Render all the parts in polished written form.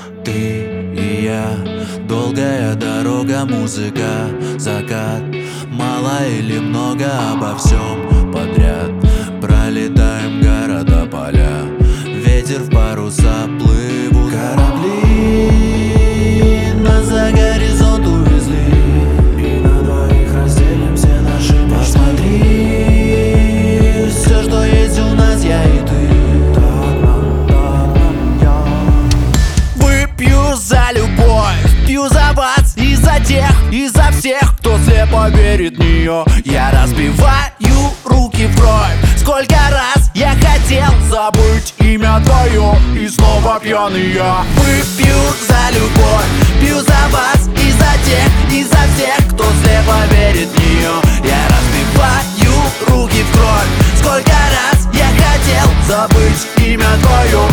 Ты и я, долгая дорога, музыка, закат. Мало или много, обо всем подряд. Пролетаем города, поля, ветер в паруса плывут. Корабли нас за горизонт увезли, и на двоих разделим все наши мечты. Посмотри, все, что есть у нас, я и ты. Выпью за любовь, пью за вас и за тех, и за всех, кто слепо верит в нее. Я разбиваю руки в кровь. Сколько раз я хотел забыть имя твое, и снова пьяный я. Выпью за любовь, пью за вас и за тех, и за всех, кто слепо верит в нее. Я разбиваю руки в кровь. Сколько раз я хотел забыть имя твое.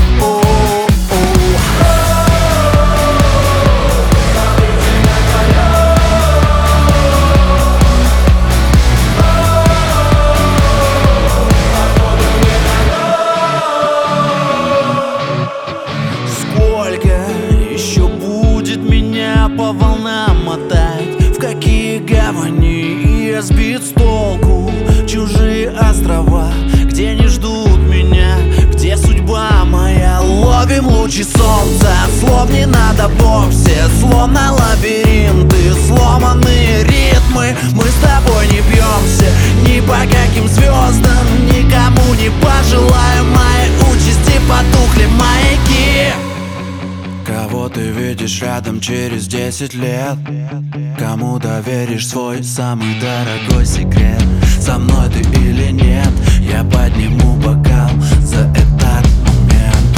По волнам мотать, в какие гавани я сбит с толку. Чужие острова, где не ждут меня, где судьба моя. Ловим лучи солнца, слов не надо вовсе. Словно лабиринты, сломанные ритмы. Мы с тобой не бьемся ни по каким звездам, никому не пожелаю моей участи. Потухли маяки. Кого ты видишь рядом через 10 лет? Кому доверишь свой самый дорогой секрет? Со мной ты или нет? Я подниму бокал за этот момент.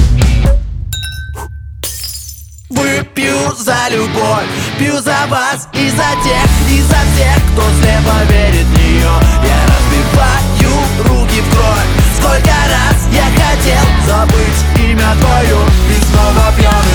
Выпью за любовь, пью за вас и за тех, и за всех, кто слепо верит в нее. Я разбиваю руки в кровь. Сколько раз я хотел забыть имя твое, и снова пьяный